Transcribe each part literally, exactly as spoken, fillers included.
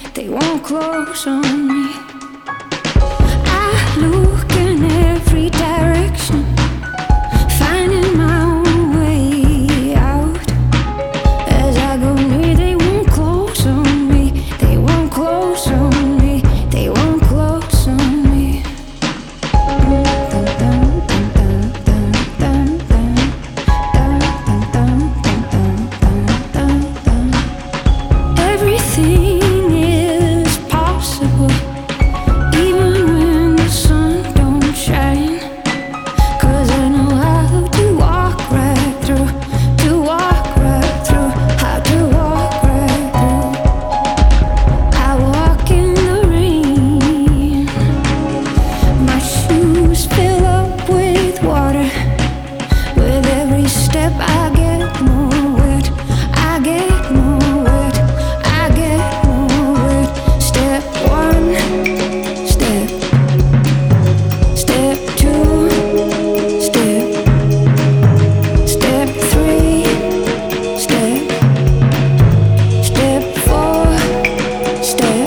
they won't close on me. I look in every direction, finding my own way out. As I go near, they won't close on me, they won't close on me, they won't close on me. Everything is possible, even when the sun don't shine. 'Cause I know how to walk right through, to walk right through, how to walk right through. I walk in the rain, my shoes fill up with water. With every step I get more wet, I get more wet, I get more wet. Step one, step, step two, step, step three, step, step four, step.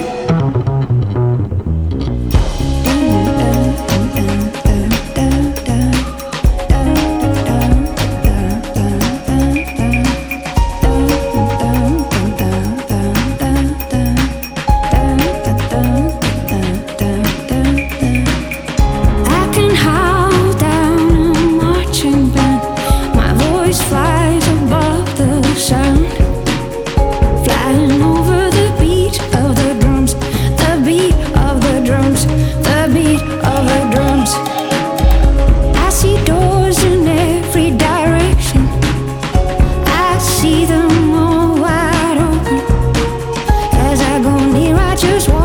I can howl down a marching band, my voice flies above the sound, flying over the beat of the drums, the beat of the drums, the beat of the drums. I see doors in every direction, I see them all wide open. As I go near, I just walk